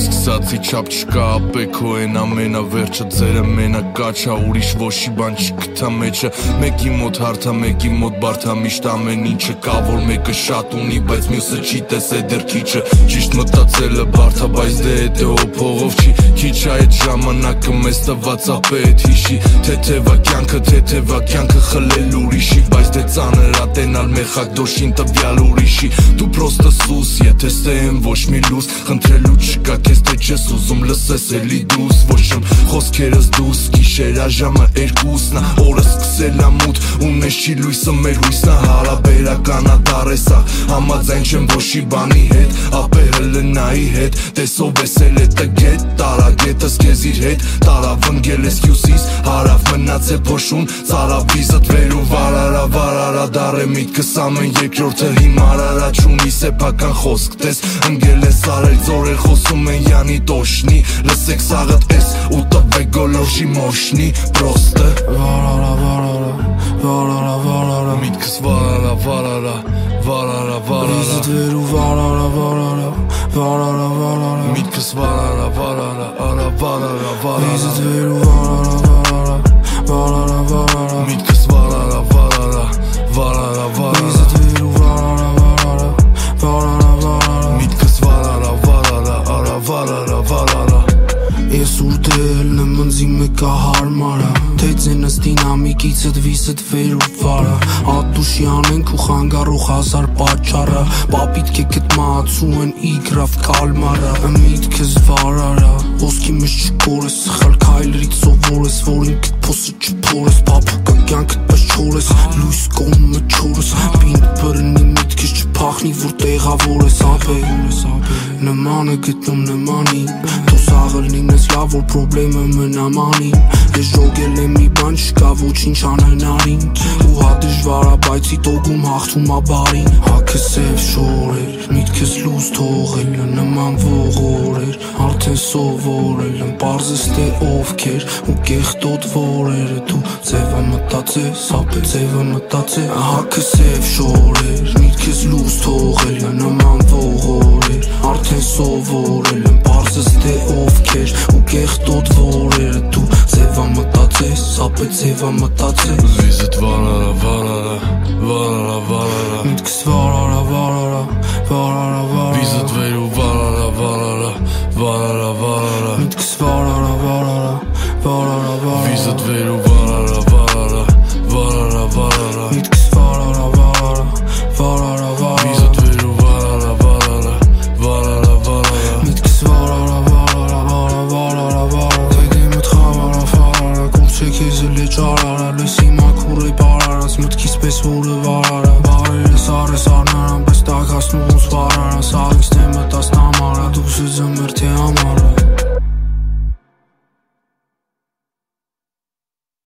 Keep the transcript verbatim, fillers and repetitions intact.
սկսացի չապ չկա ապեքո են ամենավերջը ձերը մենակ կաչա ուրիշ ոչի բան չգտա մեջը մեկի մոտ հարթա մեկի մոտ բարդա միշտ ամեն ինչը կա որ մեկը շատ ունի բայց մյուսը չի տեսե դեռ քիչը ճիշտ մտածելը բարդա բայց դե դե ո փողով չի քիչ այդ ժամանակը մեզ տված է պետ հիշի թեթևա կյանքը թեթևա կյանքը խլել ուրիշի բայց դե ծանր ատենալ մեխակ դոշին տվյալ ուրիշի դու պրոստը սուս եթե ստեմ ոչ մի լուս խնդրելու չկա քեզ թե չես ուզում լսես էլի դուս ոչ եմ խոսքերս դուս գիշերա ժամը երկուսն ա օրը սկսել ա մութ ունես չի լույսը մեր հույսն ա հարաբերական ա դարեսա համաձայն չեմ ոչի բանի հետ ապերը լնայի հետ տեսով ես էլ է տգետ տարա գետս քեզ իր հետ տարավ ընկել ես հյուսիս հարավ մնաց է փոշուն ծարավ վիզդ վեր ու վարարա վարարա դարե միտքս ամեն երկրորդը հիմար արա չունի սեփական խոսք տես ընկել ես արել ձորեր խոսում են յանի տոշնի լսեք սաղդ ես ու տվեք գոլորշի մոշնի պրոստը վարարա վարարա վարարա վարարա միտքս վարարա վարարա վարարա վարարա վիզդ վեր ու վարարա վարարա վարարա վարարա միտքս վարարա վարարա արա վարարա վարարա վիզդ վեր ու վարարա վարարա վարարա վարարա միտքս վարարա վարարա վարարա վարարա վիզդ վեր ու վարարա վարարա վարարա վարարա միտքս վարարա վարարա արա վարարա վարարա Ես ուրդել նմնձի մեկա հարմարա Թե ձենս դինամիկիցդ վիսդ վեր ու վարա Ատուշի անենք ու խանգարող հազար պաճարա Պապիտ կեքետ մացու են իգրավ կալմարա Միտքս վարարա Ոսկի մեջ չկորես Սխալ քայլերից սովորես Որ ինքդ փոսը չփորես Պապուկա կյանքդ պես չորես Լույս կողմը չորես Պինդ բրնի միտքս չփախնի Որ տեղավոր ես ապե Նմանը գտնում նմանին Դոս աղելնին ես լավ որ պրոբլեմը մնամանին Ես ժոգել եմ մի բան չկա ոչինչ անհնարին Ու հա դժվարա բայց իտոգում հաղթում ա բարին Հակը սև շորեր միտքս լուզ թողել նման ողորեր Արդեն սովորել եմ պարզես թե ովքեր ու կեղտոտ որերը Դու ձևը մտածես ապե ձևը մտածե Հակը սև շորեր միտքս լուզ թողել նման ողորեր Արդեն սովորել եմ պարզես թե ովքեր ու կեղտոտ որերը Դու ձևը մտածես ապե ձևը մտածե Վիզդ վարարա վարարա վարարա վարարա Միտքս վարարա վարարա վարարա վարարա Վիզդ վեր ու վարարա վարարա վարարա վարարա Միտքս վարարա վարարա վարարա վարարա Վիզդ վեր ու վարարա վարարա վարարա վարարա Միտքս վարարա վարարա վարարա վարարա Վիզդ վեր ու վարարա վարարա վարարա վարարա Միտքս վարարա վարարա վարարա վարարա Դեդիմդ խավարա վարարա Կուրցե քեզ էլ է ճարարա Լես հիմա քուր է բարարած Մտքիս պես որը վարարա Բարերս արես արնարան Պես տագասնում ոնց վարարա Սաղից թե մտաս նամարա Դուս է զմրթ